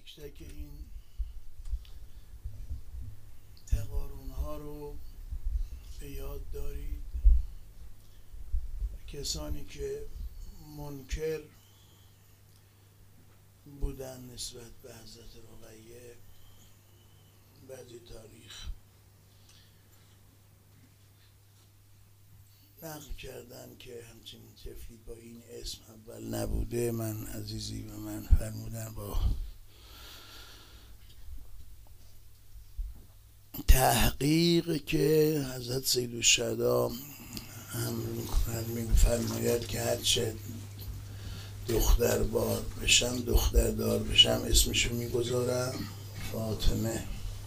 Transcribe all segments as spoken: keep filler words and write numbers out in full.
تک تک این تقارن ها رو به یاد دارید. کسانی که منکر بودن نسبت به حضرت رقیه بعضی تاریخ نقل کردن که همچنین طفلی با این اسم اول نبوده. من عزیزی به من فرمودن با تحقیق که حضرت سیدالشهدا هم میفرماید که هرچه دختر بار بشم دختر دار بشم اسمشو میگذارم فاطمه.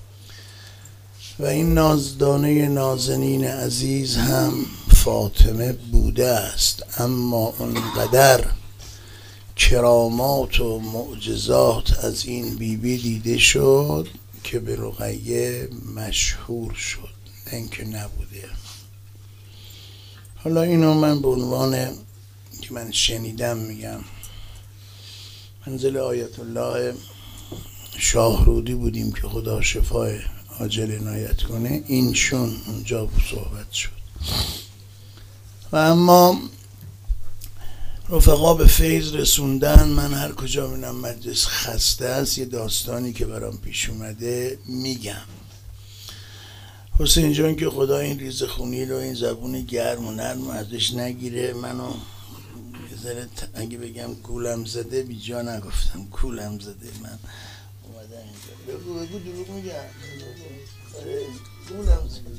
و این نازدانه نازنین عزیز هم فاطمه بوده است، اما اونقدر کرامات و معجزات از این بیبی دیده شد که به رقیه مشهور شد، نه اینکه نبوده. حالا اینو من به عنوان که من شنیدم میگم. منزل آیت الله شاهرودی بودیم که خدا شفای عاجل عنایت کنه، اینشون اونجا صحبت شد. و اما رفقا به فیض رسوندن. من هر کجا ببینم مجلس خسته است یه داستانی که برام پیش اومده میگم. حسین جان که خدا این ریزه خونی رو، این زبون گرم و نرم ازش نگیره. منو یه ذره اگه بگم کولم زده بی جا نگفتم، کولم زده. من اومدم اینجا بگو بگو دروغ میگم، کولم زده.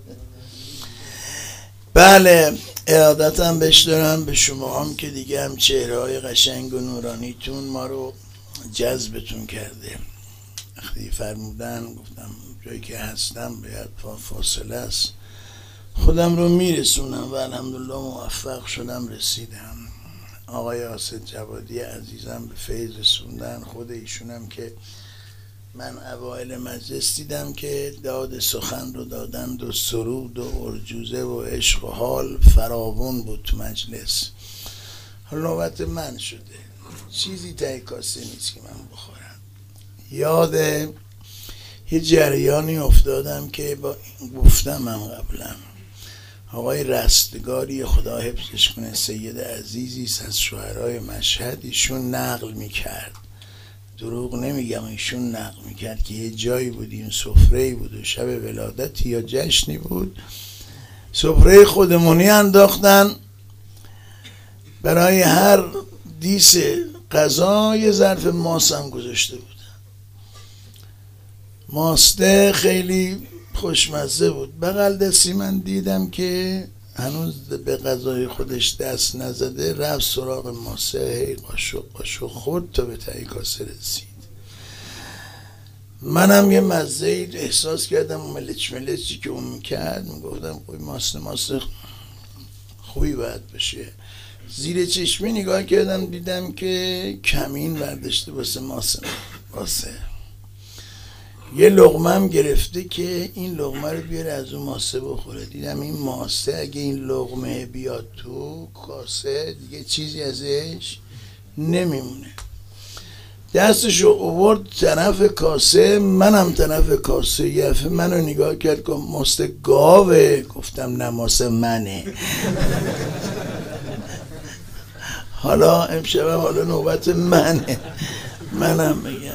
بله ارادتم بهش دارم به شما هم که دیگه هم چهره های قشنگ و نورانیتون ما رو جذبتون کرده. وقتی فرمودن گفتم جایی که هستم باید فاصله است، خودم رو میرسونم و الحمدلله موفق شدم رسیدم. آقای آصد جوادی عزیزم به فیض رسوندن. خود ایشونم که من اوائل مجلس دیدم که داد سخن رو دادند و سرود و ارجوزه و عشق و حال فراوان بود تو مجلس. حالا نوبت من شده، چیزی ته کاسه نیست که من بخورم. یاد یه جریانی افتادم که با گفتم هم قبلا. آقای رستگاری خدا حفظش کنه، سید عزیزی از شاعرای مشهد، ایشون نقل میکرد، دروغ نمیگم، ایشون نقل میکرد که یه جایی بودیم سفره‌ای بود و شب ولادتی یا جشنی بود، سفره خودمونی انداختن، برای هر دیس غذا یه ظرف ماست هم گذاشته بودن. ماسته خیلی خوشمزه بود. بغل دستی من دیدم که هنوز به غذای خودش دست نزده، رفت سراغ ماسه، هی قاشق قاشق خورد تا به ته کاسه رسید. منم یه مزه احساس کردم، ملچ ملچی که اون میکرد، میگفتم خوی ماسته ماسته خوبی باید بشه. زیر چشمی نگاه کردم دیدم که کمین برداشته واسه ماسه ماسه. یه لقمه هم گرفته که این لقمه رو بیاره از اون ماسه بخوره. دیدم این ماسه اگه این لقمه بیاد تو کاسه دیگه چیزی ازش نمیمونه. دستشو اوورد طرف کاسه، منم طرف کاسه. یه دفعه منو نگاه کرد که ماسه گاوه. گفتم نه ماسه منه. حالا امشب حالا نوبت منه، منم میگم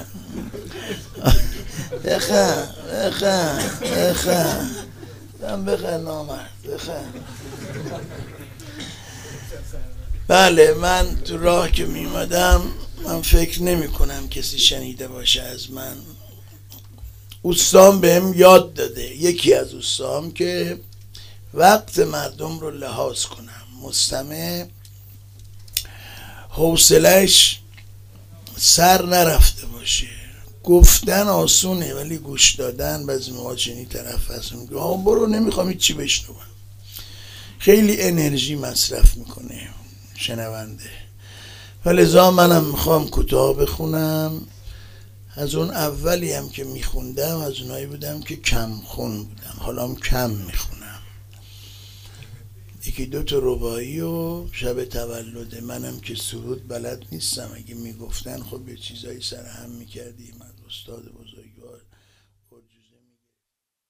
بخن بخن بخن دم بخن نامرد بخن. بله من تو راه که میمدم من فکر نمی کنم کسی شنیده باشه از من. اوستام بهم یاد داده، یکی از اوستام، که وقت مردم رو لحاظ کنم، مستمع حوصله‌اش سر نرفته باشه. گفتن آسونه ولی گوش دادن بعضی موقع چنین طرف هست میگه آه برو نمیخوام هیچ چی بشنوم. خیلی انرژی مصرف میکنه شنونده. ولذا منم میخوام کوتاه بخونم. از اون اولی هم که میخوندم از اونایی بودم که کم خون بودم، حالا هم کم میخونم. یکی دو تا رباعی و شب تولد منم که سرود بلد نیستم، اگه میگفتن خب یه چیزایی سر هم میکردیم از استاد بزرگوار